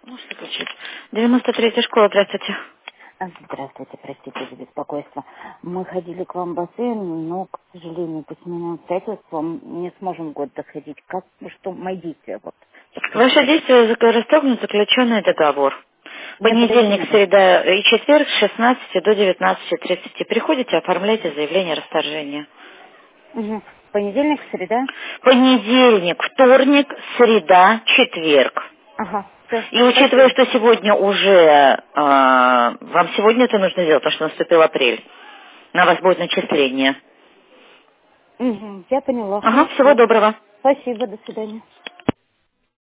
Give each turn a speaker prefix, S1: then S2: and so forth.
S1: Можешь выключить? 93-я школа, здравствуйте.
S2: Здравствуйте, простите за беспокойство. Мы ходили к вам в бассейн, но, к сожалению, по семейным обстоятельствам не сможем в год доходить. Как, что мои действия? Вот,
S1: Ваше
S2: подскажите.
S1: действие расторгнут заключенный договор.
S2: Не, подожди
S1: Понедельник,
S2: минуту.
S1: среда и четверг с 16 до 19:30. Приходите, оформляйте заявление о расторжении.
S2: Угу. Понедельник, среда?
S1: Понедельник, вторник, среда, четверг.
S2: Ага, все,
S1: И учитывая,
S2: спасибо.
S1: что сегодня уже, вам сегодня это нужно сделать, потому что наступил апрель, на вас будет начисление.
S2: Угу, я поняла,
S1: Ага, всего
S2: хорошо.
S1: доброго.
S2: Спасибо, до свидания.